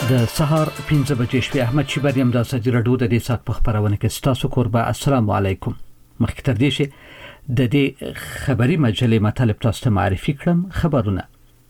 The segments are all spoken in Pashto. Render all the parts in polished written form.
د سهار 5 بجې شوې احمد شیبر یم د ازادي راډیو د دې سات په خبرونه کې تاسو قربا السلام علیکم. مخکې تر دې چې د دې خبري مجلې مطلب تاسو ته معرفي کړم. خبرونه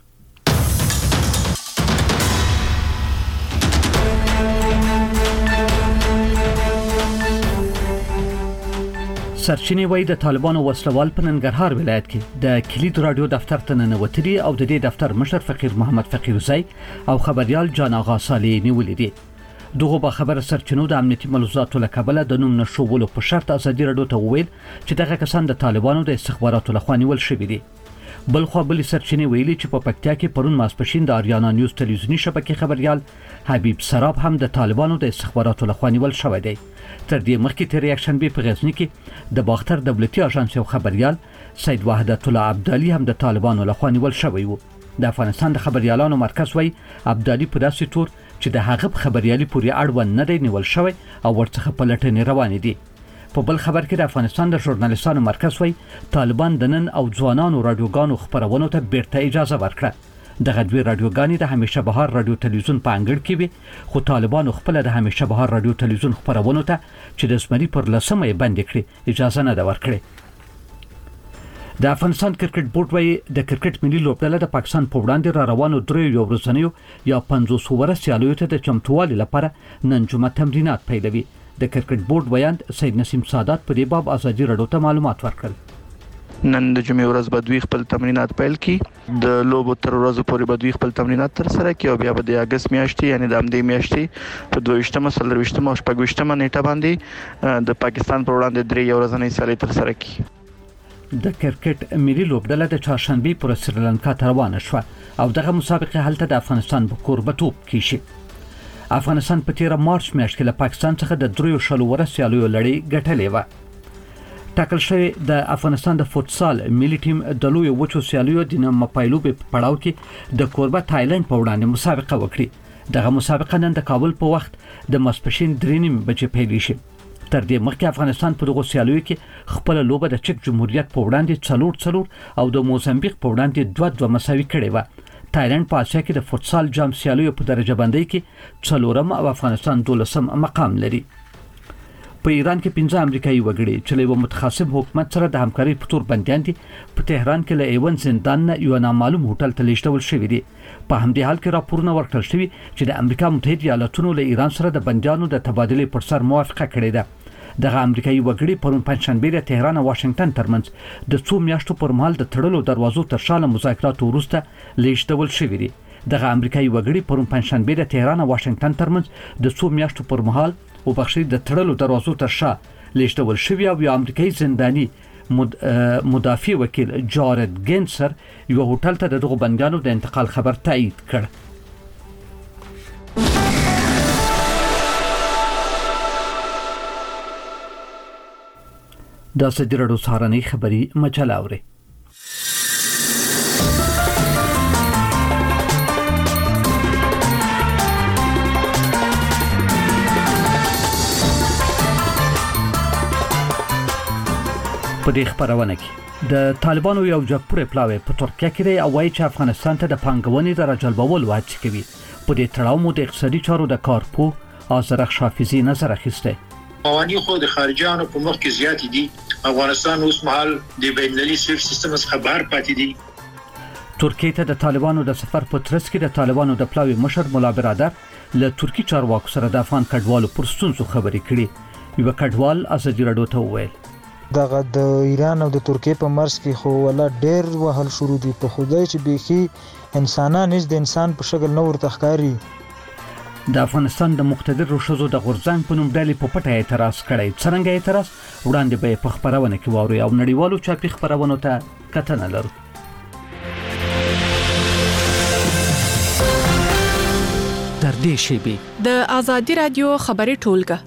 سرچینې وایي د طالبانو وسلوال په ننګرهار ولایت کې د کلید رادیو دفتر ته ننوتلي او د دې دفتر مشر فقیر محمد فقیرزی او خبريال جان آغا صالح نیولې دي. دغه په خبره سرچینو د امنیتي ملحوظاتو له کبله د نوم نشولو په شرط ازادي راډیو ته وویل چې دغه کسان د طالبانو د استخباراتو لخوا نیول شوي دي. بلخو بل سرچینې ویلي چې په پکتیا کې پرون ماسپښین د آریانا نیوز ټلویزیونی شبکې خبريال حبیب سراب هم د طالبانو د استخباراتو لخوا نیول شوی دی. تر دې مخکې تر ریاکشن په غزنی کې د باختر دولتي اژانس یو خبريال سید وحدت الله عبدالي هم د طالبانو لخوا نیول شوی وو. د افغانستان د خبريالانو مرکز وای عبدالي په داسې تور چې د هغه خبريالي پوری اړوند نه دی نیول شوی او ورڅخه په لټنې روان دي. په بل خبر کې د افغانستان د ژورنالیستانو مرکز وای طالبان د نن او ځوانانو رادیوګانو خبرونو ته بیرته اجازه ورکړه. دغه دوی رادیوګانې د همیشه بهار رادیو ټلویزیون په انګړ کې وي خو طالبانو خپل د همیشه بهار رادیو ټلویزیون خبرونو ته چې د زمري پر لسمه بند کړي اجازه نه ده ورکړې. د افغانستان کرکټ بورډ وایي د کرکټ ملي لوبډله د پاکستان په وړاندې را روانو درې یو ورځنیو یا 500 ورځ سیالیو ته د چمتووالي لپاره نن جمعه تمرینات پیلوي. د کرکټ بورډ بیان سید نسیم سادات په دې باب ازادي راډیو ته معلومات ورکړل. نن د جمعې ورځ به دوی خپل تمرینات پیل کړي. د لوبو تر ورځې پورې به دوی خپل تمرینات تر سره کړي او بیا به د اگست میاشتې یعنی د امدې میاشتې په 22مه 23مه او 25مه نیټه باندې د پاکستان پر وړاندې درې ورځنۍ سیالي تر سره کړي. د کرکټ ملي لوبډله د چهارشنبه پر سریلانکا ته روانه شوه او دغه مسابقه هلته د افغانستان په کوربتوب کې شي. افغانستان په 13 مارچ میاشت کې له پاکستان څخه د 3 شلو ورځ سیالیو لړۍ ګټلې و. ټاکل شوی د افغانستان د فوتسال ملي ټیم د لوی وچو سیالیو د نیمه پایلو په پړاو کې د کوربه تایلند په وړاندې مسابقه وکړي. دغه مسابقه نن د کابل په وخت د ماسپښین 3:30 بجې پیل شي. تر دې مخکې افغانستان په دغه سیالیو کې خپل لوبه د چک جمهوریت په وړاندې 4-4 او د موزمبیق په وړاندې 2-2 مساوي کړې و. تایلند په اسیا کې د فوتسال جام سیالیو په درجه بندۍ کې 4م او افغانستان 12م مقام لري. په ایران کې 15 امریکایي وګړي چې له متخاصم حکومت سره د همکارۍ په تور بنديان دي په تهران کې له ایون زندان نه یو نامعلوم هوټل ته لیږدول شوی دي. په همدې حال کې راپورونه ورکړل شوی چې د امریکا متحده ایالاتونو له ایران سره د بنديانو د تبادلې پر سر موافقه کړې ده. دغه امریکایي وګړي پرون پنځشنبه د تهران او واشنگټن ترمنځ د 2 میاشتو پر مهال د تړلو دروازو تر شا مذاکراتو وروسته لیږدول شوی دي. دغه امریکایي وګړي پرون پنځشنبه د تهران او واشنگټن ترمنځ د 2 میاشتو پر مهال او بخښي د تړلو دروازو تر شا لیږدول شوی او یو امریکایي زنداني مدافع وکیل جارد ګینسر یو هوټل ته دغه بندیانو د انتقال خبر تایید کړ. دا ازادي راډیو سهارنۍ خبري مجله اوري. په دې خبرونه کې د طالبانو یو جګپوړی پلاوی په ترکیه کې دی او وايي چې افغانستان ته د پانګونې د راجلبولو هڅې کوي. په دې تړاو مو د اقتصادي چارو د کارپو آذرخ شافیزی نظر اخیسته. قوانین خو د خارجيانو په مخ کې زیات دي. افغانستان اوس مهال د بین‌المللي سیف سیستم څخه بهر پاتې دي. ترکیه ته د طالبانو د سفر په ترڅ کې د طالبانو د پلاوی مشر مولا برادر له ترکی چارواکو سره د افغان کډوالو پر ستونزو خبرې کړې. یو کډوال ازادي راډیو ته وویل دغه د ایران او د ترکیه په مرز کې خو ولا ډېر وهل شروع دي. په خدای چې بيخي انسانان هیڅ د انسان په شکل نه ورته ښکاري. د افغانستان د مقتدر روشزو د غورځنګ په نوم ډلې په پټه اعتراض کړی. څنګه اعتراض وړاندې به په خبرونه کې ووري او نړیوالو چاپی خبرونو ته کتنه لرو. تر دې شی د ازادي رادیو خبري ټولګه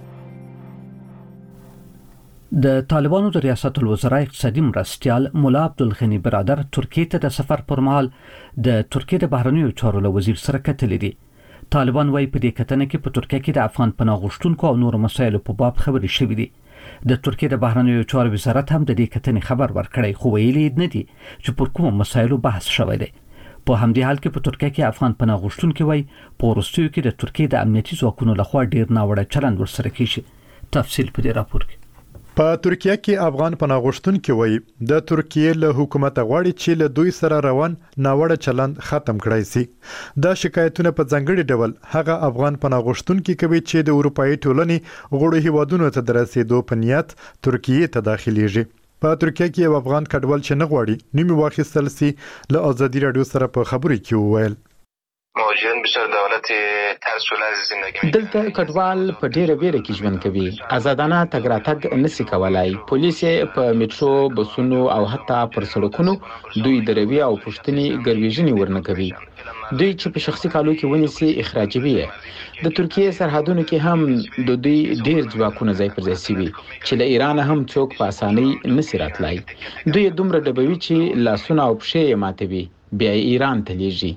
د طالبانو د ریاست الوزرا اقتصادي مرستيال مولا عبدالغنی برادر ترکیه ته د سفر پر مهال د ترکیه د بهرنیو چارو له وزیر سره کتلې دي. طالبان وايي په دې کتنه کې په ترکیه کې د افغان پناه غوښتونکو او نور مسایلو په باب خبرې شوې دي. د ترکیه د بهرنیو چارو وزارت هم د دې کتنې خبر ورکړی خو ویلي نه دي چې پر کوم مسایلو بحث شوی دی. په همدې حال کې په ترکیه کې افغان پناه غوښتونکي وایي په وروستیو کې د ترکیه د امنیتي ځواکونو لخوا ډیر ناوړه چلند ورسره کیږي. تفصیل په دې راپور کې. په ترکیه کې افغان پناه غوښتونکي وایي د ترکیه له حکومت غواړي چې له دوی سره روان ناوړه چلند ختم کړای شي. دا شکایتونه په ځانګړي ډول هغه افغان پناه غوښتونکي کوي چې د اروپאי ټولنې غړو هیوادونو ته د رسیدو په نیت ترکیه ته داخليږي. په ترکیه کې یو افغان کډوال چې نه غواړي نیمه واخیستل سي له ازادي رادیو سره په خبرو کې وویل موجود بشر دولت ترس ولز زندگی دلته کډوال په ډیره بیره کې ژوند کوي. آزادانه تګ راتګ نشي کولای. پولیس په میټرو بسونو او حتی پر سړکونو دوی دروي او پښتني ګرویژنې ورنه کوي. دوی چې په شخصي کالو کې ونیسي اخراجوي. د ترکیه سرحدونو کې هم د دوی ډیر ځواکونه ځای پر ځای شوي چې له ایران هم څوک په اسانۍ نشي راتلای. دوی دومره ډبوي چې لاسونه او پښې یې ماتوي بیا ایران ته لیږي.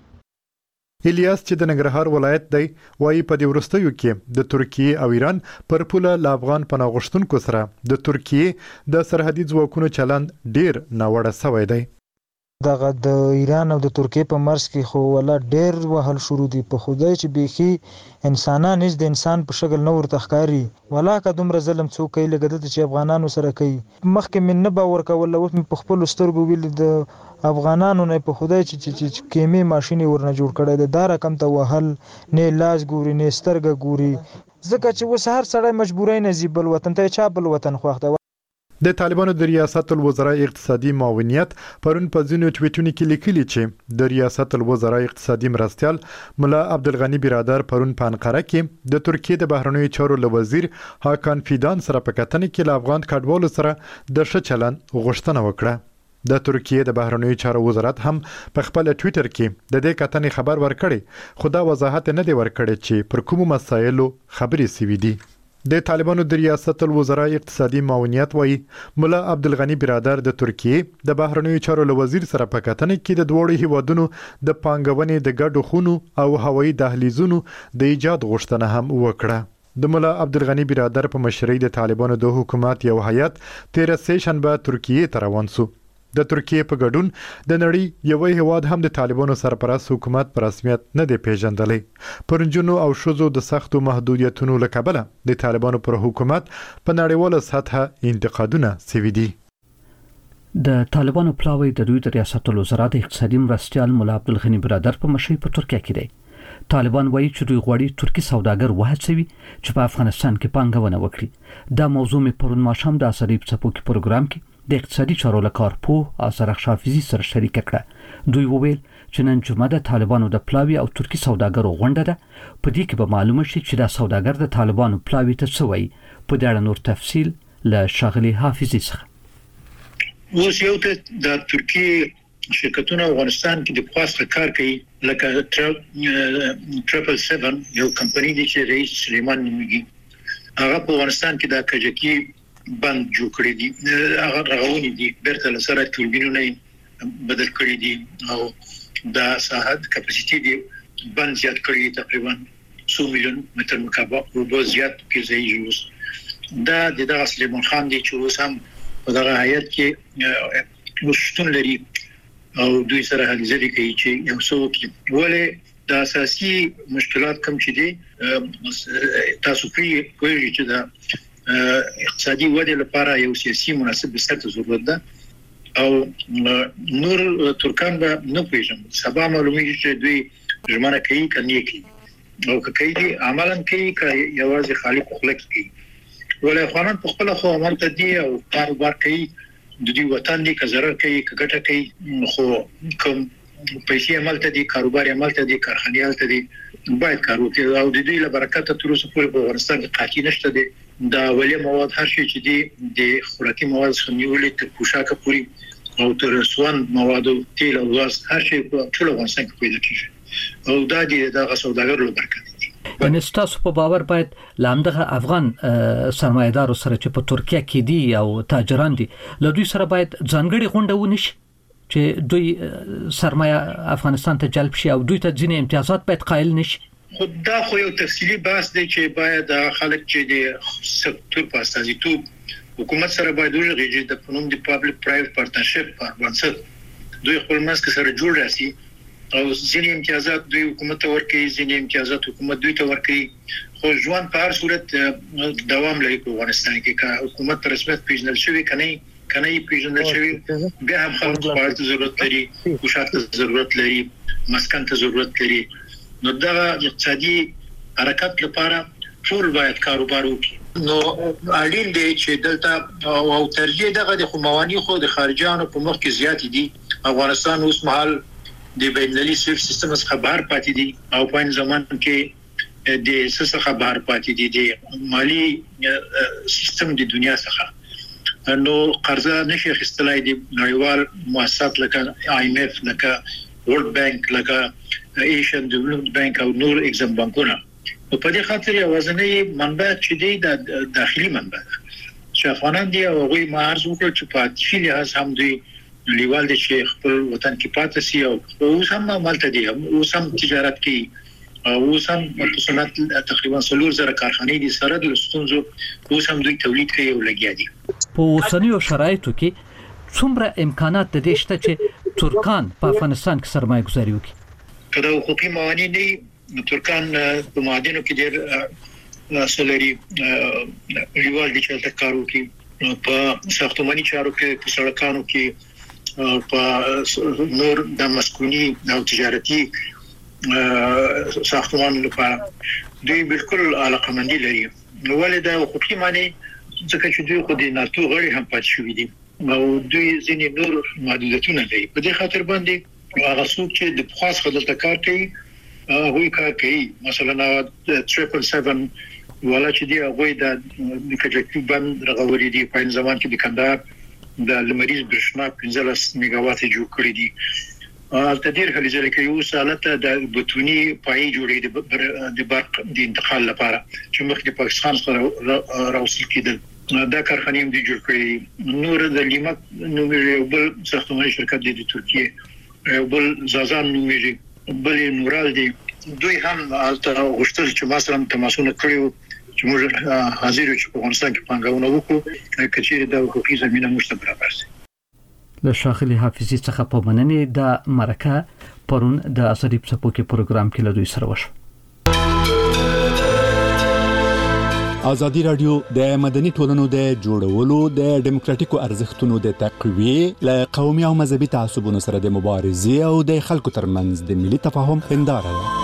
الیاس چې د ننګرهار ولایت دی وایي په دې وروستیو کې د ترکیه او ایران پر پوله له افغان پناه غوښتونکو سره د ترکیه د سرحدي ځواکونو چلند ډیر ناوړه شوی دی. دغه د ایران او د ترکیه په مرز کې خو ولا ډیر وهل شروع دي په خدای چې بيخي انسانان هیڅ د انسان په شکل نه ورته ښکاري. ولا که دومره ظلم څوک کوي لګد چې افغانانو سره کوي. مخکې من نه باور کول اوس په خپل سترګو ویل د افغانانو نه په خدای چې کیمې ماشين ورنه جوړ کړي د دار کم ته وهل نه لاس ګوري نه سترګه ګوري ځکه چې وس هر سړی مجبورای نه زیبل وطن ته چا بل وطن خوښ. د طالبانو د ریاست الوزرا اقتصادي معاونیت پرون په ځینو ټویټونو کې لیکلي چې د ریاست الوزرا اقتصادي مرستيال ملا عبدالغنی برادر پرون په انقره کې د ترکیه د بهرنیو چارو وزیر هاکان فیدان سره په کتنې کې له افغان کډوالو سره د ښه چلند غوښتنه وکړه. د ترکیه د بهرنیو چارو وزارت هم په خپل ټویټر کې د دې کتنې خبر ورکړي خو دا وضاحت نه دی ورکړی چې پر کومو مسایلو خبرې سوي دي. د طالبانو د ریاست الوزرا اقتصادي معاونیت وایي ملا عبدالغنی برادر د ترکیه د بهرنیو چارو وزیر سره په کتنې کې د دوړو هیوادونو د پانګونې د ګډو خونو او هوایي دهلیزونو د ایجاد غوښتنه هم وکړه. د ملا عبدالغنی برادر په مشرۍ د طالبانو د حکومت یو هیئت 13 سیشنبه ترکیه ته روان شو. د ترکیه په ګډون د نړۍ یو هیواد هم د طالبانو سرپرست حکومت په رسمیت نه دی پیژندلی. پرنجونو او شوزو د سختو محدودیتونو له کبله د طالبانو پر حکومت په نړیواله سطحه انتقادونه سوي دي. د طالبانو پلاوی د دوی د ریاست الوزرا د اقتصادي مرستيال ملا عبدالغنی برادر په مشرۍ په ترکیه کې دی. طالبان وایي چې دوی غواړي ترکی سوداګر وهڅوي چې په افغانستان کې پانګونه وکړي. دا موضوع مې پرون ماښام د اسری په څپو کې پروګرام کې د اقتصادي چارو لکارپوه آثار حافظي سره شریک کړه. دوی وویل چې نن جمعه د طالبانو د پلاوی او ترکی سوداګرو غونډه ده. په دې کې به معلومه شي چې دا سوداګر د طالبانو پلاوی ته څه وایي. په دې اړه نور تفصیل له شاغلي حافظي څخه. اوس یو ته د ترکیه شرکتونه افغانستان کې د خاصه کار کوي لکه 777 یو کمپنی دی چې رئیس سلیمان نومیږي. هغه په افغانستان کې د کجکی بند جوړ کړی دي. هغه راغونی دي برته لسره توربینونه بدل کړی دي او دا ساحت کپاسټي دی بند زیات کړی تقریبا 100 میلیون متر مکعب او به زیات کې ځای دا د سلیمان خان دی چې اوس هم په دغه هیئت کې مشتون لري او دوی سره هلي ځلې کوي چې یو څه وکړي. ولې د اساسي مشکلات کم چې دي تاسو کوی چې دا اقتصادي وده لپاره یو سیاسي مناسب بستر ضرورت ده او نور ترکان به نه پیژني. سبا معلومیږي چې دوی ژمنه کوي کني کوي او کوي دي عملاً کوي چې یوازې خالي خلک کوي. ولې افغانان په خپل خو عمل ته دي او کاروبار کوي د دې وطن دي که ضرر کوي که ګټه کوي خو کوم پیسې عمل ته دي کاروبار عمل ته دي کارخانه عمل ته دي باید کار وکړي او د دې لپاره برکت تر اوسه پورې په افغانستان کې قاطی نشته دي. دا ولې مواد هر شي چې دي د خوراکي مواد څخه نیولې تر پوشاکه پورې او تر رسوان مواد تیل او غاز هر شي په ټول افغانستان کې پیدا کیږي او دا د سوداګرو برکت دي. یعنی تاسو په باور باید لامدغه افغان سرمایدارو سره چې په ترکیه کې دي او تاجران دي له دوی سره باید ځانګړي غونډه ونشي چې دوی سرمایه افغانستان ته جلب شي او دوی ته ځینې امتیازات باید قائل نشي. خدا خو یو تفصیلی بحث دی چې باید خلک چې د سکتور په استازیتوب حکومت سره باید ورغږي د فنوم د پابلیک پرایویت پارتنرشپ په بنسټ دوی خپل منځ کې سره جوړ راسي او ځینې امتیازات دوی حکومت ورکوي ځینې امتیازات حکومت دوی ته ورکوي خو ژوند په هر صورت دوام لري په افغانستان کې که حکومت رسمیت پیژندل شوی کنه پیژندل شوی بیا هم خلک په ضرورت لري کوشش ضرورت لري مسکن ته ضرورت لري نو دا اقتصادي حرکت لپاره ټول باید کاروبار وکړي نو اړین دی چې دلته او ترجیح دغه د موانع خو د خارجيانو په مخ کې زیات دي افغانستان اوس مهال د بینالمللي سویفټ سیستم څخه بهر پاتې دي او په زمان کې د څخه بهر پاتې دي د مالی سیستم د دنیا څخه نو قرضه نشي اخیستلای دي نړیوال مؤسسات لکه IMF لکه ورلد بانک لکه ایشین ډیولپمنٹ بانک او نور اگزام بانکونه په دې خاطر یوازنی منبع چې دی د داخلي منبع چې افغانان دی او غوي مارز وکړي چې په عاطفي لحاظ هم دوی لیوال دي چې خپل وطن کې پاتې سي او اوس هم عملته دي اوس هم تجارت کوي او اوس هم په صنعت تقریبا 300 کارخانې دي سره د ستونزو اوس هم دوی تولید کوي او لګیا دي په اوسنیو شرایطو کې څومره امکانات د دې شته چې ترکان په افغانستان کې سرمایه گذاري وکړي کله حقوقي موانع نه ترکان په معادنو کې ډېر سولري لیوال دي چې کارو کوي په ساختماني چارو کې په سړکانو کې په نور د مسکوني او تجارتي ساختمان لپاره دوی بالکل علاقمندي لري نو ولدا حقوقي معنی ځکه چې دوی خو د ناتو غړي هم پات شوې دي او دوی ځینې نور محدودیتونه لري په دې خاطر باندې هغه څوک چې د خاص خدمت کار کوي هغه کار کوي مثلا 777 ولا چې دی هغه د کجکي بند رغوري دي په زمان کې د کندهار د لمریز برښنا 15 میگاوات جوړ کړی دي تدیر هلي کې یو سالته د بتونی پای جوړې د برق د انتقال لپاره چې مخکې پاکستان سره راوصل کېدل دا کارخانې هم دي جوړ کړې نور د لیمک نومې بل ساختماني شرکت دی د ترکیه بل زازان نومې بل نورال دی دوی هم البته غوښتل چې مثلا تماسونه کړیو چې موږ حاضر یو چې په افغانستان کې پنځونه وکړو کچېره د حقوقي زمينه مشته برابر شي له شاخلي حافظي څخه په مننې د مرکه پرون د ازادي پسپوکي پروګرام کې له دوی سره وشو ازادي رادیو د مدني ټولنو د جوړولو د ډیموکراتیکو ارزښتونو د تقویې له قومي او مذهبي تعصبونو سره د مبارزې او د خلکو ترمنځ د ملي تفاهم هنداره ده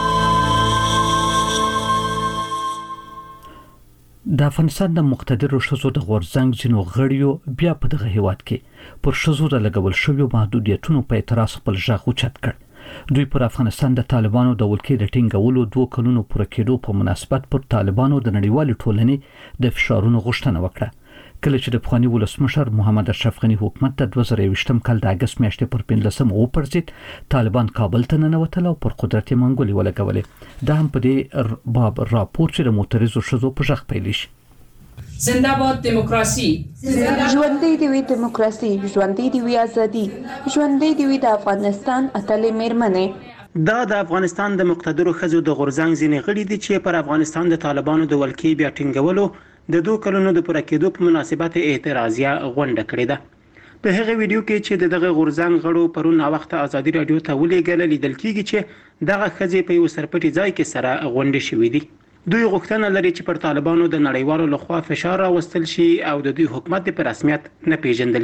د افغانستان د مقتدرو شذو د غورځنګ جنو غړیو بیا په دغه هیواد کې پر شذو د لګول شویو محدودیتونو په اعتراض خپل ژغ اوچت کړ دوی پر افغانستان د طالبانو د ولکې د ټینګولو 2 کلونو پوره کېدو په مناسبت پر طالبانو د نړیوال ټولنې د فشارونو غوښتنه وکړه کله چې د افغاني ولسمشر محمد اشرف غنی حکومت د 2023م کال د اگست میاشتې پر 15 وپرځید طالبان کابل ته ننوتل او پر قدرت منګولي ولګولې دا هم په دې باب راپور چې د معترضو شذو په ژغ پیل شي زنده باد دیموکراسي ژوندۍ دی وی دیموکراسي ژوندۍ دی وی ازادي ژوندۍ دی وی د افغانستان اتلې میرمنې دا د افغانستان د مقتدرو خزو د غورځنګ ځینې غړي دي چې پر افغانستان د طالبانو د ولکې بیا ټینګولو د 2 کلونو د پوره کېدو په مناسبت اعتراضیه غونډه کړې ده په هغه ویډیو کې چې دغه غورځنګ غړو پرون وخت ازادي رادیو ته ولېږل لیدل کېږي چې دغه خزې په یو سرپټي ځای کې سره غونډه شوې دي دوی غوښتنه لري چې پر طالبانو د نړیوالو لخوا فشار راوستل شي او د دوی حکومت په رسمیت نه پیژندل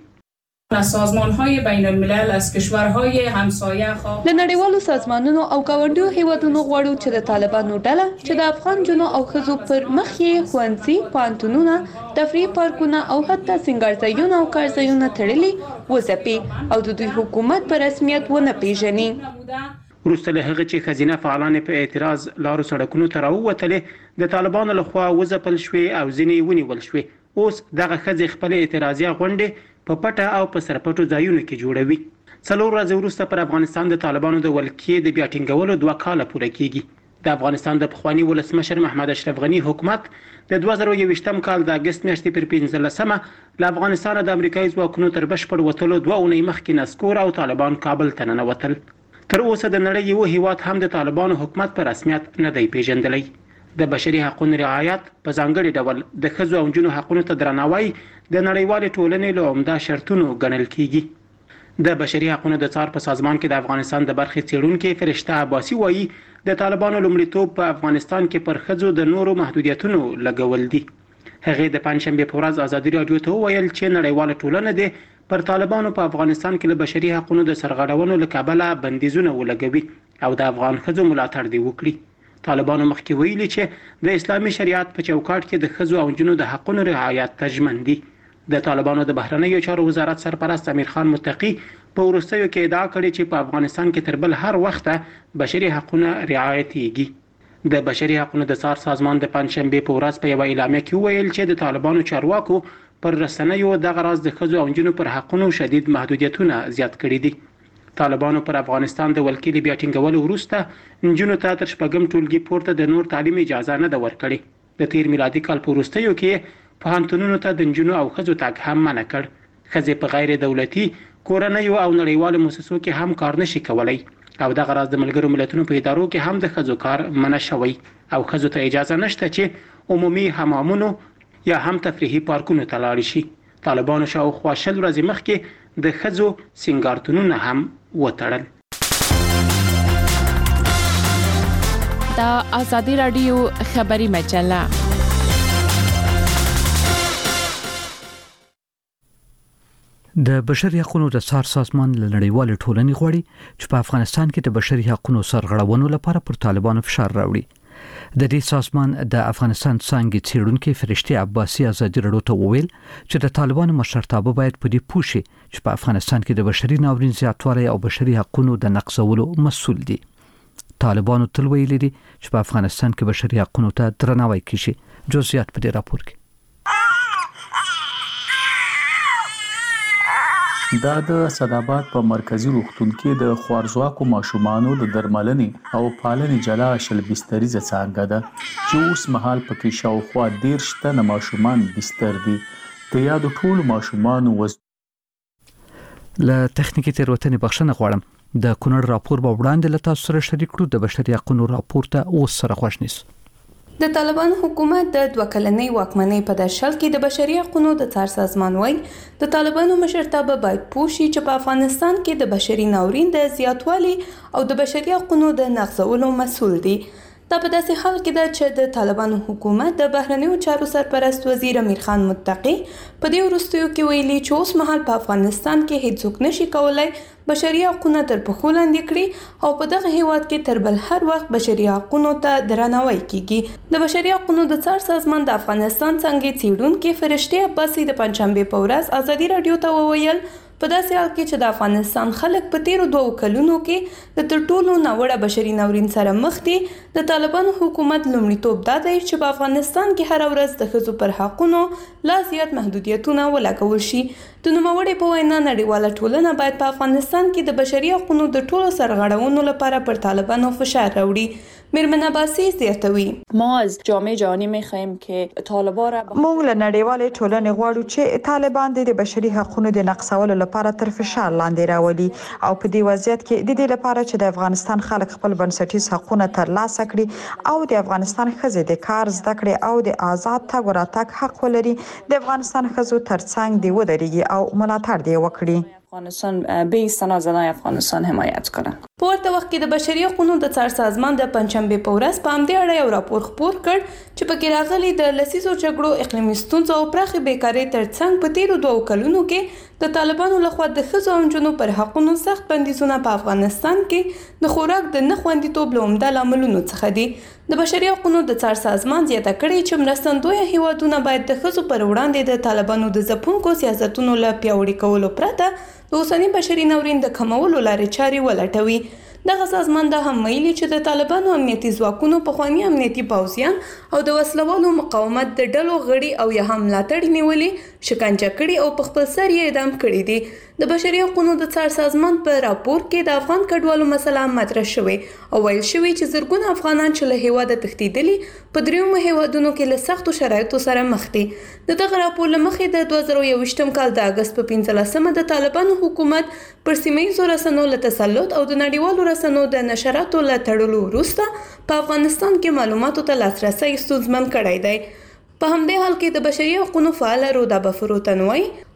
کیږي سازمان‌های بین‌الملل از کشورهای همسایه خواه د نړیوالو سازمانونو او ګاونډیو هیوادونو غواړو چې د طالبانو ډله چې د افغان جنو او خزو پر مخ یې ښوونځي پانتونونه تفریح پارکونه او حتی سنگارځایونه او کارځایونه تړلي وځپي او د دوی حکومت په رسمیت ونه پیژني وروسته له هغه چې خزینه فعالان په اعتراض لارو سړکونو ته راووتلې د طالبانو لخوا وځپل شوې او ځینې ونیول شوې اوس دغه خزې خپل اعتراضیه غونډې په پټه او په سرپټو ځایونو کې جوړوي 4 ورځې وروسته پر افغانستان د طالبانو د ولکې د بیا ټینګولو 2 کاله پوره کیږي د افغانستان د پخوانی ولسمشر محمد اشرف غنی حکومت د 2023م کال د اگست میاشتې پر 15مه له افغانستان د امریکایي ځواکونو تر بشپړ وټلو 2 اونۍ مخکې نسکور او طالبان کابل ته ننوتل تر اوسه د نړۍ یو هیواد هم د طالبانو حکومت په رسمیت نه دی پیژندلی د بشري حقوقو رعایت په ځانګړي ډول د ښځو او نجونو حقوقو ته درناوی د نړیوال ټولنې له عمده شرطونو ګڼل کیږي د بشري حقوقو د څار په سازمان کې د افغانستان د برخې څېړونکي فرشته عباسي وایي د طالبانو لومړیتوب په افغانستان کې پر ښځو د نورو محدودیتونو لګول دي. هغې د پنځشنبې په ورځ ازادي راډیو ته وویل چې نړیواله ټولنه دې پر طالبانو په افغانستان کې له بشري حقوقو د سرغړونو له کبله بندیزونه ولګوي او د افغان ښځو ملاتړ دې وکړي. طالبانو مخکې ویلي چې د اسلامي شریعت په چوکاټ کې د ښځو او نجونو د حقونو رعایت ژمن دي. د طالبانو د بهرنیو چارو وزارت سرپرست امیر خان متقي په وروستیو کې ادعا کړې چې په افغانستان کې تر بل هر وخته بشري حقونه رعایتېږي. د بشري حقوقو د څار سازمان د پنځشنبې په ورځ په یوه اعلامیه کې وویل چې د طالبانو چارواکو پر رسنیو دغه راز د ښځو او نجونو پر حقونو شدید محدودیتونه زیات کړي دي. طالبانو پر افغانستان د ولکې بیا ټینګولو وروسته نجونو ته تر شپږم ټولګي پورته د نور تعلیم اجازه نه ده ورکړې. د تیر میلادي کال په وروستیو کې پوهنتونونو ته د نجونو او ښځو تګ هم منع کړ. ښځې په غیر دولتي کورنیو او نړیوالو مؤسسو کې هم کار نشي کولی او دغه راز د ملګرو ملتونو په ادارو کې هم د ښځو کار منع شوی او ښځو ته اجازه نشته چې عمومي حمامونو یا هم تفریحي پارکونو ته لاړ شي. طالبانو شاوخوا 20 ورځې مخکې د ښځو سینګارتونونه هم وتړل. دا ازادي راډیو خبري مجله. د بشري حقوقو د څار سازمان له نړیوال ټولنې غواړي چې په افغانستان کې د بشري حقوقو سرغړونو لپاره پر طالبانو فشار راوړي. د دې سازمان د افغانستان څنګه څېړونکو فرشته عباسي ازادي راډیو ته وویل چې د طالبانو مشرتابه باید په دې پوښي چې په افغانستان کې د بشري ناورین زیاتوالی او بشري حقوقو د نقضولو مسؤل دي. طالبانو تل ویلي دي چې په افغانستان کې بشري حقوقو ته درناوی کیږي. جزئیات په دې راپور کې. دا د صداباد په مرکزی روغتون کې د خوارزواکو ماشومانو د درملنې او پالنې جلا شل بستریزه څنګه ده چې اوس مهال پکې شاوخوا 10 تنه ماشومان بستر دي. د یادو ټولو ماشومانو له تخنیکی تیروتنې بخښنه غواړم. د کونړ راپور به وړاندې له تاسو سره شریک کړو. د بشري حقوقو راپور ته اوس سره خوښ نیسو. د طالبان حکومت د 2 کلنۍ واکمنۍ په درشل کې د بشري حقوقو د څار سازمان وایي د طالبانو مشرتابه باید پوښي چې په افغانستان کې د بشري ناورین د زیاتوالي او د بشري حقوقو د نقضولو مسؤل دي. دا په داسې حال کې ده چې د طالبانو حکومت د بهرنیو چارو سرپرست وزیر امیر خان متقي په دې وروستیو کې ویلي چې اوس مهال په افغانستان کې هیڅوک نشي کولای بشري حقوقو تر پښو لاندې کړي او په دغه هیواد کې تر بل هر وخت بشري حقوقو ته درناوی کیږي. د بشري حقوقو د څار سازمان د افغانستان څنګه څېړونکي فرشته عباسي د پنځشنبې په ورځ ازادي راډیو ته وویل په داسې حال کې چې د افغانستان خلک په تیرو 2 کلونو کې د تر ټولو ناوړه بشري ناورین سره مخ دي. د طالبانو حکومت لومړیتوب دا دی چې په افغانستان کې هر ورځ د ښځو پر حقونو لا زیات محدودیتونه ولګول شي. د نوموړي په وینا نړیواله ټولنه باید په افغانستان کې د بشري حقوقو د ټولو سرغړونو لپاره پر طالبانو فشار راوړي. میرمن عباسی زیاتوي ما از جامعه جهانی می‌خواهیم که طالبان را موږ له نړیوالې ټولنې غواړو چې طالبان د بشري حقوقو د نقضولو لپاره تر فشار لاندې راولي او په دې وضعیت کې د دې لپاره چې د افغانستان خلک خپل بنسټیز حقوقونه ترلاسه کړي او د افغانستان ښځې د کار زده کړې او د آزاد تګ راتګ حق ولري د افغانستان ښځو ترڅنګ دی ودرېږي او ملاتړ دی وکړي. افغانستان به استنازنای افغانستان حمایت کنه. په ورته وخت کې د بشري حقوقو د څار سازمان د پنځشنبې په ورځ په همدې اړه یو راپور خپور کړ چې پکې راغلي د لسیزو جګړو اقلیمي ستونزو او پراخې بیکارۍ ترڅنګ په تیرو 2 کلونو کې د طالبانو لخوا د ښځو او نجونو پر حقوقو سخت بندیزونه په افغانستان کې د خوراک د نه خوندیتوب له عمده لاملونو څخه دي. د بشري حقوقو د څار سازمان زیاته کړې چې مرستندوی هیوادونه باید د ښځو پر وړاندې د طالبانو د ځپونکو سیاستونو له پیاوړي کولو پرته د اوسني بشري ناورین د کمولو لارې چارې ولټوي. دغه سازمان دا هم ویلي چې د طالبانو امنیتي ځواکونو پخواني امنیتي پوځیان او د وسلوالو مقاومت د ډلو غړي او یا هم ملاتړي نیولي شکنجه کړي او په خپل سر یې اعدام کړي دي. د بشري حقوقو د څار سازمان په راپور کې د افغان کډوالو مسله مطرح شوې او ویل شوی چې زرګونه افغانان چې له هیواده تښتېدلي په دریمو هیوادونو کې له سختو شرایطو سره مخ دي. د دغه راپور له مخې د 2021 کال د اگست په 15مه د طالبانو حکومت پر سیمه‌ییزو رسنیو له تسلط او د نړیوالو رسنیو د نشراتو له تړلو وروسته په افغانستان کې معلوماتو ته لاسرسی ستونزمن کړی دی. په همدې حال کې د بشري حقوقو فعال رودا بفروتن وایي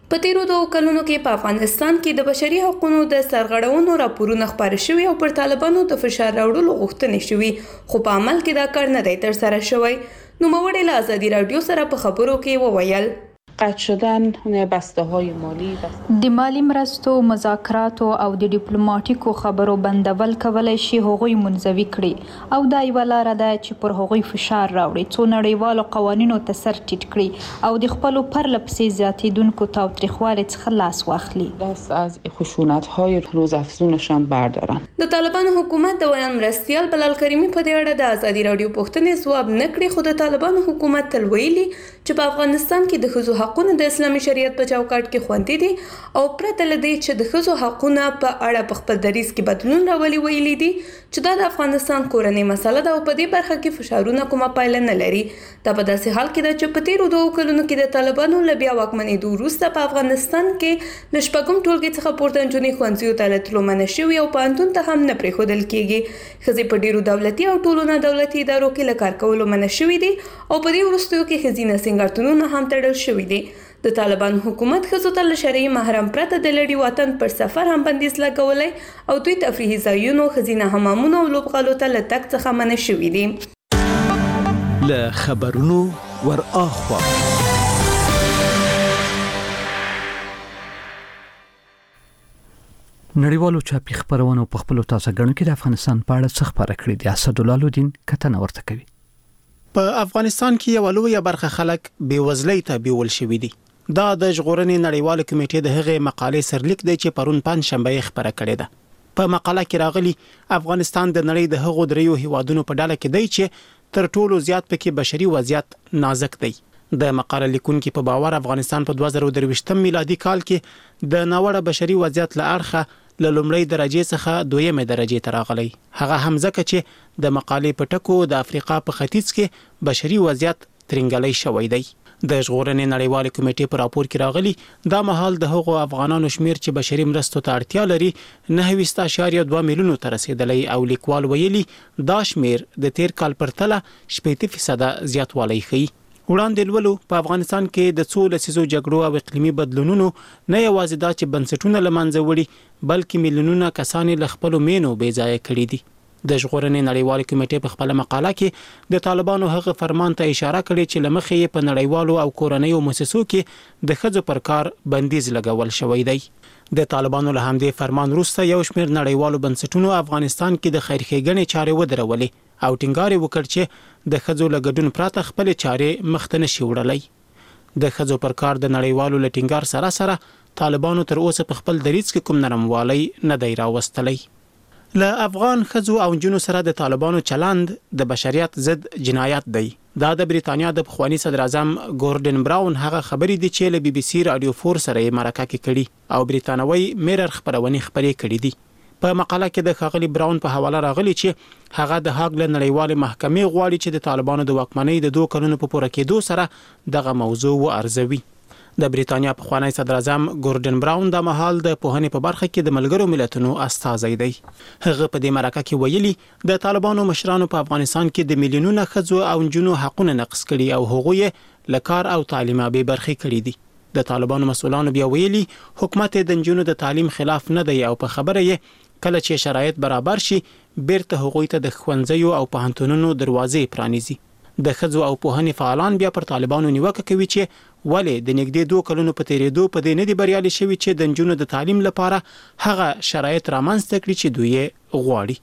په تیرو 2 کلونو کې په افغانستان کې د بشري حقوقو د سرغړونو راپورونه خپاره شوي او پر طالبانو د فشار راوړلو غوښتنې شوي، خو په عمل کې دا کار نه دی ترسره شوی. نوموړی له ازادي راډیو سره په خبرو کې وویل قطع شدن بسته های مالی د مالی مرستو، مذاکراتو او د ډیپلوماټیکو خبرو بندول کولای شي هغوی منزوي کړي او دا یوه لاره ده چې پر هغوی فشار راوړي څو نړیوالو قوانینو ته سر ټیټ کړي او د خپلو پرله پسې زیاتېدونکو تاوتریخوالي څخه لاس واخلي. دست از خشونت‌های روزافزونشان بردارن. د طالبانو حکومت د ویان مرستیال بلال کریمی په دې اړه د ازادي راډیو پوښتنې ځواب نه کړي، خو د طالبانو حکومت تل ویلي چې په افغانستان کې د ښځو حقونه د اسلامي شریعت په چوکاټ کې خوندي دي او پرته له دې چې د ښځو حقونه په اړه په خپل دریځ کې بدلون راولي، ویلي دي چې دا د افغانستان کورنۍ مسله ده او په دې برخه کې فشارونه کومه پایله نه لري. دا په داسې حال کې ده چې په تیرو 2 کلونو کې د طالبانو له بیا واکمنېدو وروسته په افغانستان کې له شپږم ټولګي څخه پورته نجونې ښوونځیو ته له تلو منع شوي او پوهنتون ته هم نه پرېښودل کېږي. ښځې په ډېرو دولتي او ټولو نه دولتي ادارو کې له کار کولو منع شوي دي او په دې وروستیو کې ښځینه سینګارتونونه هم تړل شوي دي. د طالبان حکومت ښځو ته له شرعي محرم پرته د لړي وطن پر سفر هم بندیز لګولی او دوی تفریحي ځایونو، ښځینه حمامونو او لوبغالو ته له تګ څخه منع شوي دي. له خبرونو ور اخوا نړیوالو چاپي خبرونو په خپلو تازه ګڼو کې د افغانستان په اړه څه خبره کړې دي. اسدالله الدین کتنه ورته کوي. په افغانستان کې یو لویه برخه خلک بیوزلۍ ته بیول شوي دي. دا د ژغورنې نړیوال کمیټې د هغې مقالې سرلیک دی چې پرون پنځشنبه خبره کړې ده. په مقاله کې راغلي افغانستان د نړۍ د هغو دریو هیوادونو په ډله کې دی چې تر ټولو زیات پکې بشري وضعیت نازک دی. د مقاله لیکونکو په باور افغانستان په 2023 میلادي کال کې د ناوړه بشري وضعیت له اړخه له لومړۍ درجه څخه دویمه درجه ته راغلی. هغه هم ځکه چې د مقالې په ټکو د افریقا په ختیځ کې بشري وضعیت ترنګلی شوی دی. د ژغورنې نړیوال کمیټې په راپور کې راغلی دا مهال د هغو افغانانو شمیر چې بشري مرستو ته اړتیا لري 9.2 میلیونو ته رسیدلی او لیکوال ویلي دا شمیر د تیر کال پرتله 80% زیاتوالی ښیي. وړاندې لولو په افغانستان کې د څو لسیزو جګړو او اقلیمي بدلونونو نه یوازې دا چې بنسټونه له منځه وړي بلکې میلیونونه کسان له خپلو مینو بې ځایه کړي دي. د ژغورنې نړیوال کمیټې په خپل مقاله کې د طالبانو هغه فرمان ته اشاره کړې چې لمخې په نړیوالو او کورنیو مؤسسو کې د ښځو پر کار بندیز لګول شوی دی. د طالبانو له همدې فرمان وروسته یو شمېر نړیوالو بنسټونو افغانستان کې د خیرښېګڼې چارې ودرولې او ټینګار وکړ چې د ښځو له ګډون پرته خپل چارې مخته نشي وړلی. د ښځو پر کار د نړیوالو له ټینګار سره سره طالبانو تر اوسه په خپل دریځ کې کوم نرموالی نه دی راوستلی. له افغان ښځو او نجونو سره د طالبانو چلند د بشریت ضد جنایت دی. دا د بریتانیا د پخوانی صدر اعظم ګوردن براون هغه خبرې دي چې له BBC رادیو 4 سره یې مرکه کې کړي او بریتانوي میرر خبرونه خبرې کړي دي. په مقاله کې د ښاغلي براون په حواله راغلی چې هغه د هاګ له نړیوال محکمې غواړي چې د طالبانو د واکمنۍ د 2 کلونو په پوره کېدو سره دغه موضوع وارزوي. د بریتانیا پخوانی صدر اعظم ګوردن براون د مهال د پوهنې په برخه کې د ملګرو ملتونو استازی دی. هغه په دې مرکه کې ویلي د طالبانو مشرانو په افغانستان کې د میلیونونو ښځو او نجونو حقونه نقض کړي او هغوی له کار او تعلیم به برخې کړي دي. د طالبانو مسؤلانو بیا ویلي حکومت د نجونو د تعلیم خلاف نه دی او په خبره یې کله چې شرایط برابر شي بیرته هغوی ته د ښوونځیو او پوهنتونونو دروازې پرانیزي. د ښځو او پوهنې فعالان بیا پر طالبانو نیوکه کوي چې ولې د نږدې 2 کلونو په تیریدو په دې نه دی بریالي شوي چې د نجونو د تعلیم لپاره هغه شرایط رامنځته کړي چې دوی یې غواړي.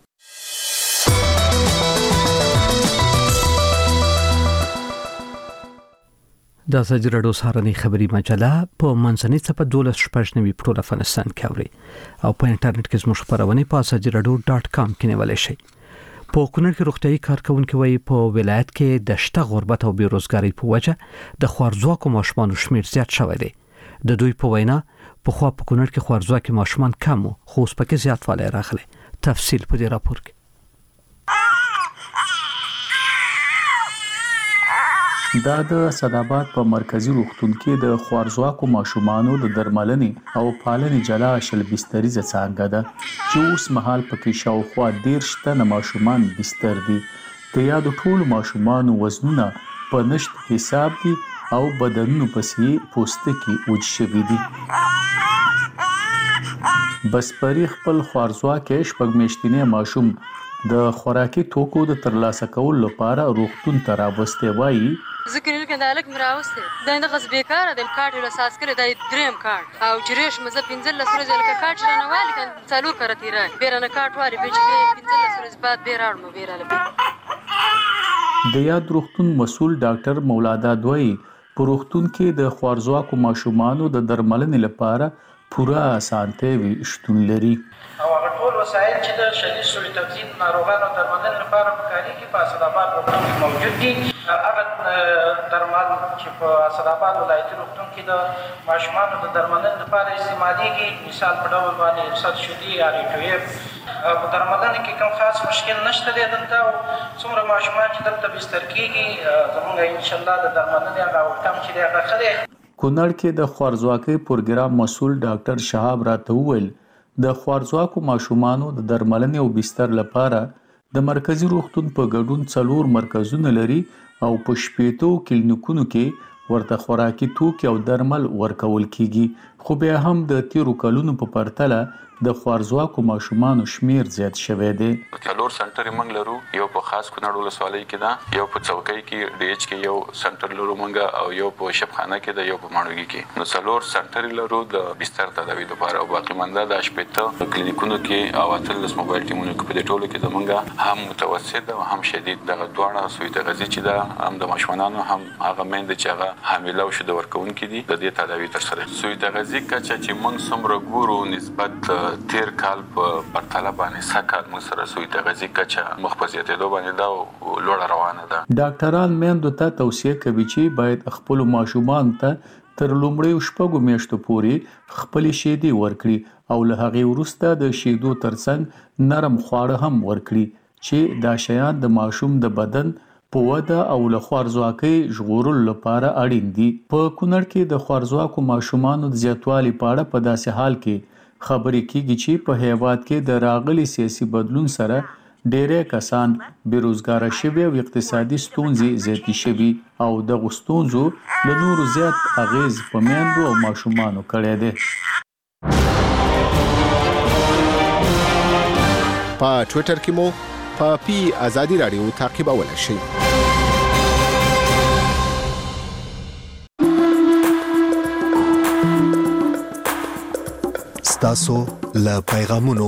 د ازادي راډیو سهارنۍ خبري مجله په منځنۍ صفحه 12 په افغانستان کې اوري او په انټرنیټ کې زموږ خبرونه په azadiradio.com کې نیولای شئ. په کونړ کې روغتيایي کارکونکو وایي په ولایت کې د شته غربت او بیروزګاری په وجه د خوارځواکو ماشومانو شمیر زیات شوی دی. د دوی په وینا په خوا په کونړ کې خوارځواکي ماشومان کم خو اوس پکې زیاتوالی راغلی. تفصیل په دې راپور کې. دا د صداباد په مرکزی روغتون کې د خوارځواکو ماشومانو د درملنې او پالنې جلا شل بستریزه څنګه ده چې اوس مهال پکې شاوخوا 13 تنه ماشومان بستر دي. د یادو ټولو ماشومانو وزنونه په نشت حساب دي او بدنونو پسې پوستکي وچ شوي دي. بسپري خپل خوارځواکې شپږ میاشتنی ماشوم د خوراکي توکو د ترلاسه کولو لپاره روغتون ته راوستی وایي ذکر لکه د الک مراوسته دا نه غس بیکاره د کارت له اساس کړی د دریم کارت او چریش مزه 15 ورځې لکه کارت نه والی کان څلور کرتی را بیرنه کارت واری به چې 15 ورځې بعد بیراړم بیراله د یاد روغتون مسؤل ډاکټر مولادا دوی په روغتون کې د خوارځواکو ماشومانو د درملنې لپاره پوره اسانتیا شتون لري. او هغه ټول وسایل چې د شدید سوړي تبدیل ناروغانو درملنې لپاره پکارېږي په اسداباد روغتون کې موجود دي. هغه درمل چې په اسداباد ولایتي روغتون کې د ماشومانو د درملنې لپاره استعمالېږي، مثال په ډول باندې رخصت شدي یا ریټویب په درملنې کې کوم خاص مشکل نشته دی دلته. او څومره ماشومان چې دلته بستر کېږي زموږ انشاءالله د درملنې هغه وخت چې دی هغه ښه دی. کونړ کې د خوارځواکۍ پروګرام مسؤل ډاکټر شهاب راته وویل د خوارځواکو ماشومانو د درملنې او بستر لپاره د مرکزی روغتون په ګډون 4 مرکزونه لري او په 15 کلینیکونو کې ورته خوراکي توکي او درمل ورکول کیږي. خو بیا هم د تیرو کلونو په پرتله د خوارځواکو ماشومانو شمیر زیات شوی دی. څلور سنټر موږ لرو، یو په خاص کونړ ولسوالۍ کې ده، یو په چوکۍ کې ډي ایچ کې یو سنټر لرو موږ، او یو په شفخانه کې ده، یو په ماڼوګي کې. نو څلور سنټر لرو د بستر تداوی لپاره، او باقي مانده د 15 کلینیکونو کې او 13 موبایل ټیمونو کې په دې ټولو کې زموږ هم متوسط او هم شدید دغه دواړه سوی تغذیه چې ده هم د ماشومانو هم هغه میندې چې هغه حامله او شیدو ورکوونکي دي د دې تداوی ترسره. سوی تغذیه کچه چې موږ څومره ګورو نسبت تیر کال په پرتله باندې سکه موږ سره سوی تغذیه کچه مخ په زیاتېدو باندې دا لوړه روانه ده. ډاکټران میندو ته توصیه کوي چې باید خپل ماشومان ته تر لومړیو 6 میاشتو پورې خپل شیدې ورکړي او له هغې وروسته د شیدو ترڅنګ نرم خواړه هم ورکړي چې دا شیان د ماشوم د بدن په وده او له خوارځواکۍ ژغورلو لپاره اړین دي. په کونړ کې د خوارځواکو ماشومانو د زیاتوالي په اړه په داسې حال کې خبرې کیږي چې په هیواد کې د راغلي سیاسي بدلون سره ډېری کسان بیروزګاره شوي او اقتصادي ستونزې زیاتې شوي او دغو ستونزو له نورو زیات اغیز په میندو او ماشومانو کړی دی. په ټویټر کې مو په پی آزادي رادیو تعقیبولی شئ. ستاسو له پیغامونو.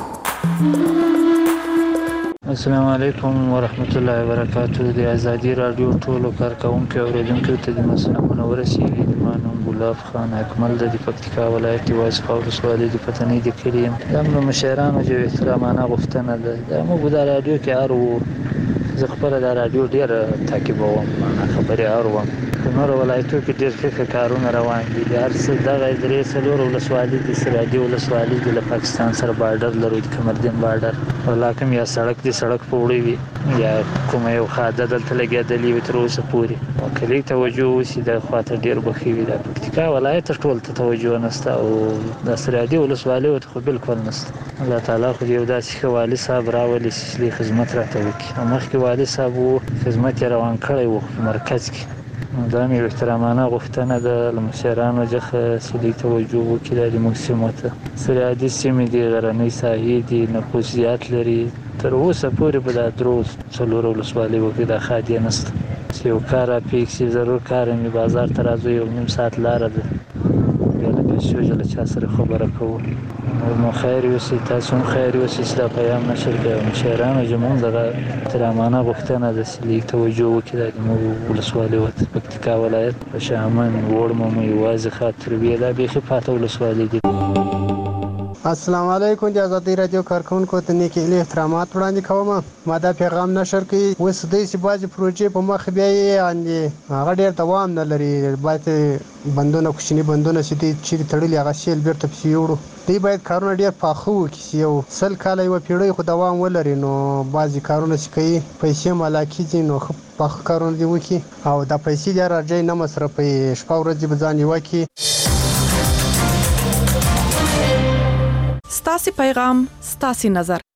السلام علیکم ورحمت الله وبرکاتہ. د آزادي رادیو ټولو کارکونکو او اوریدونکو ته د مسلمانو ورسیږي. د مانوم ګلاب خان اکمل د پکتیکا ولایت واسخه ولسوالۍ د پتنې د کلیم د مشرانو جو احترامانه غوښتنه ده. موږ د رادیو کې ارو زه خپل د رادیو ډیر تعقیبوم، خبرې اروم. نور ولایتو کې ډیر ښه کارونه روان دي. هر څه دغه درې څلور ولسوالۍ د سرادي ولسوالۍ د پاکستان سره بارډر لري، د کمردین بارډر ولاکم یا سړک دي، سړک په وړي وي یا کومه یو خاده دلته لګېدلې وي تر اوسه پورې. کلی توجه وشي د خواته ډیر بخي وي. د پکتیکا ولایت ټول ته توجه نشته او د سرادي ولسوالۍ ته خو بالکل نشته. الله تعالی خو یو داسې ښه والي صاحب راولي چې خدمت راته وکړي. مخکې والي صاحب خدمت یې روان کړی و مرکز کې. دا مې احترامانه غوښتنه ده له مشرانو څخه چې دوی توجه وکړي د موږ سیمو ته. سرحدي سیمې دي، غرنۍ ساحې دي، نفوس زیات لري. تر اوسه پورې په دا درو څلورو ولسوالیو کې دا ښاد یې نشته چې یو کار راپېښ شي. ضرور کار مې بازار ته راځو، 1.5 ساعت لاره ده، بیا له پیسو له چا سره خبره کوو. نو خیر یوسي، تاسو هم خیر یوسي چې دا پیام نشر کړئ. مشرانو زموږ دغه احترامانه غوښتنه ده چې لږ توجه وکړي د موږ ولسوالیو ته. پکتیکا ولایت په شامن وړمو یوازې خاطروي دا بیخي پاته ولسوالۍ دي. السلام علیکم. د آزادي رادیو کارکونکو ته نیک احترامات وړاندې کوم. ما دا پیغام نشر کړی. اوس د دې بعضې پروژې په مخ بیا یې هغه ډېر دوام نه لري. باید بندونه کوچني بندونه چې دي چیرې تړلي هغه سیل بیرته پسې یوړو. دوی باید کارونه ډېر پاخه وکړي چې یو 100 کاله یوه پیړۍ خو دوام ولري. نو بعضې کارونه چې کوي پیسې مالا کېږي نو ښه پاخه کارونه دې وکړي او دا پیسې دې راځي نه مصرفوي. شپه ورځ دې به ځان یوه کړي. ستاسې پیغام ستاسې نظر.